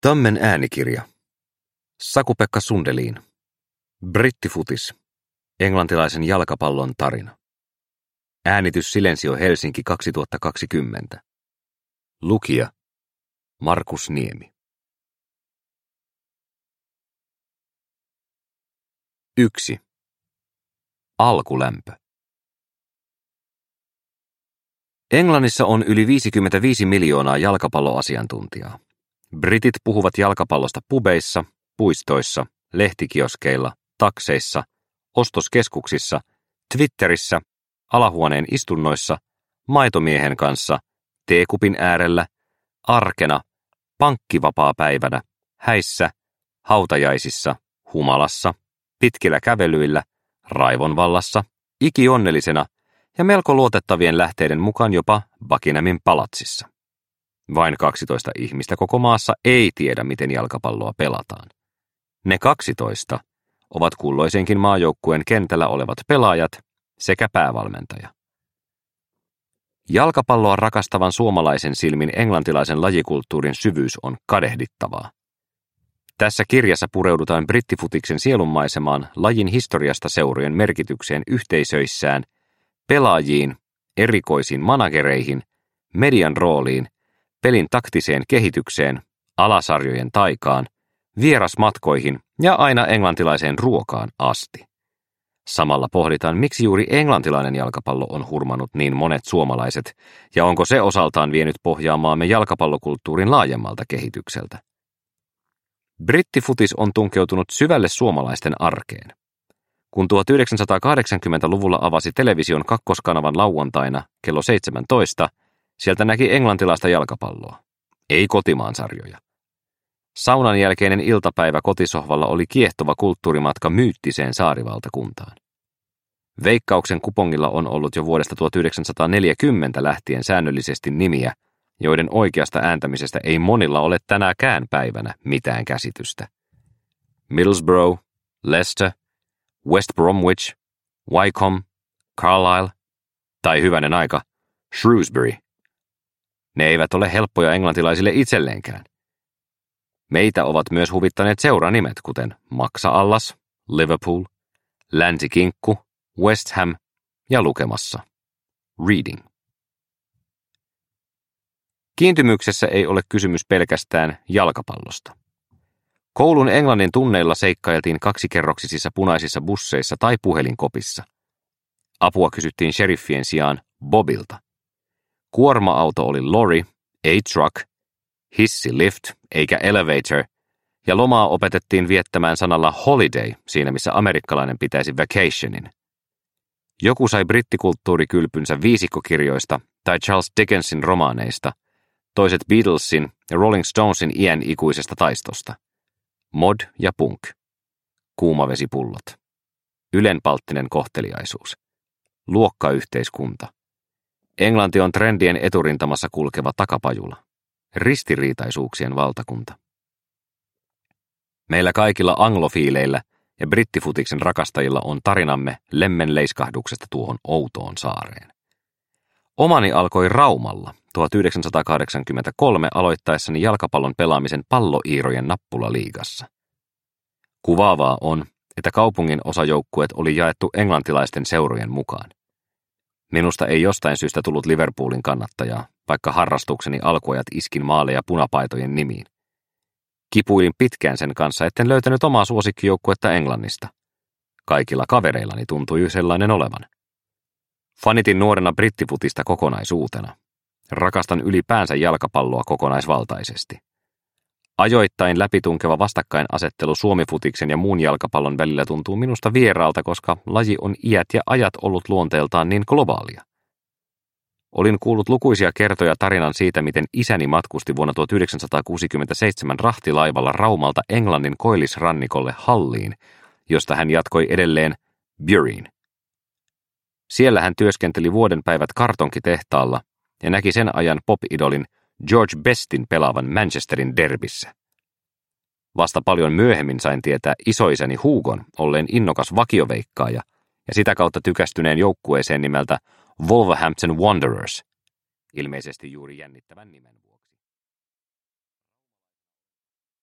Tammen äänikirja. Saku-Pekka Sundelin. Brittifutis. Englantilaisen jalkapallon tarina. Äänitys Silensio Helsinki 2020. Lukija Markus Niemi. 1. Alkulämpö. Englannissa on yli 55 miljoonaa jalkapalloasiantuntijaa. Britit puhuvat jalkapallosta pubeissa, puistoissa, lehtikioskeilla, takseissa, ostoskeskuksissa, Twitterissä, alahuoneen istunnoissa, maitomiehen kanssa, teekupin äärellä, arkena, pankkivapaapäivänä, häissä, hautajaisissa, humalassa, pitkillä kävelyillä, raivonvallassa, ikionnellisena ja melko luotettavien lähteiden mukaan jopa Buckinghamin palatsissa. Vain 12 ihmistä koko maassa ei tiedä, miten jalkapalloa pelataan. Ne 12 ovat kulloisenkin maajoukkueen kentällä olevat pelaajat sekä päävalmentaja. Jalkapalloa rakastavan suomalaisen silmin englantilaisen lajikulttuurin syvyys on kadehdittavaa. Tässä kirjassa pureudutaan brittifutiksen sielunmaisemaan, lajin historiasta seurojen merkitykseen yhteisöissään, pelaajiin, erikoisiin managereihin, median rooliin, pelin taktiseen kehitykseen, alasarjojen taikaan, vierasmatkoihin ja aina englantilaiseen ruokaan asti. Samalla pohditaan, miksi juuri englantilainen jalkapallo on hurmannut niin monet suomalaiset ja onko se osaltaan vienyt pohjaa maamme jalkapallokulttuurin laajemmalta kehitykseltä. Brittifutis on tunkeutunut syvälle suomalaisten arkeen. Kun 1980-luvulla avasi television kakkoskanavan lauantaina kello 17, sieltä näki englantilaista jalkapalloa, ei kotimaan sarjoja. Saunan jälkeinen iltapäivä kotisohvalla oli kiehtova kulttuurimatka myyttiseen saarivaltakuntaan. Veikkauksen kupongilla on ollut jo vuodesta 1940 lähtien säännöllisesti nimiä, joiden oikeasta ääntämisestä ei monilla ole tänäkään päivänä mitään käsitystä. Middlesbrough, Leicester, West Bromwich, Wycombe, Carlisle tai hyvänen aika, Shrewsbury. Ne eivät ole helppoja englantilaisille itselleenkään. Meitä ovat myös huvittaneet seuranimet, kuten Maksa Allas, Liverpool, Länsikinkku, West Ham ja lukemassa Reading. Kiintymyksessä ei ole kysymys pelkästään jalkapallosta. Koulun englannin tunneilla seikkailtiin kaksikerroksisissa punaisissa busseissa tai puhelinkopissa. Apua kysyttiin sheriffien sijaan Bobilta. Kuorma-auto oli lorry, ei truck, hissi lift eikä elevator, ja lomaa opetettiin viettämään sanalla holiday siinä missä amerikkalainen pitäisi vacationin. Joku sai brittikulttuurikylpynsä viisikkokirjoista tai Charles Dickensin romaaneista, toiset Beatlesin ja Rolling Stonesin iän ikuisesta taistosta. Mod ja punk. Kuumavesipullot. Ylenpalttinen kohteliaisuus. Luokkayhteiskunta. Englanti on trendien eturintamassa kulkeva takapajula. Ristiriitaisuuksien valtakunta. Meillä kaikilla anglofiileillä ja brittifutiksen rakastajilla on tarinamme lemmenleiskahduksesta tuohon outoon saareen. Omani alkoi Raumalla 1983 aloittaessani jalkapallon pelaamisen palloiirojen nappulaliigassa. Kuvaavaa on, että kaupungin osajoukkueet oli jaettu englantilaisten seurojen mukaan. Minusta ei jostain syystä tullut Liverpoolin kannattajaa, vaikka harrastukseni alkuajat iskin maaleja punapaitojen nimiin. Kipuilin pitkään sen kanssa, etten löytänyt omaa suosikkijoukkuetta Englannista. Kaikilla kavereillani tuntui sellainen olevan. Fanitin nuorena brittifutista kokonaisuutena. Rakastan ylipäänsä jalkapalloa kokonaisvaltaisesti. Ajoittain läpitunkeva vastakkainasettelu suomifutiksen ja muun jalkapallon välillä tuntuu minusta vieraalta, koska laji on iät ja ajat ollut luonteeltaan niin globaalia. Olin kuullut lukuisia kertoja tarinan siitä, miten isäni matkusti vuonna 1967 rahtilaivalla Raumalta Englannin koillisrannikolle Halliin, josta hän jatkoi edelleen Buryin. Siellä hän työskenteli vuoden päivät kartonkitehtaalla ja näki sen ajan pop-idolin George Bestin pelaavan Manchesterin derbissä. Vasta paljon myöhemmin sain tietää isoisäni Hugon olleen innokas vakioveikkaaja ja sitä kautta tykästyneen joukkueeseen nimeltä Wolverhampton Wanderers, ilmeisesti juuri jännittävän nimen vuoksi.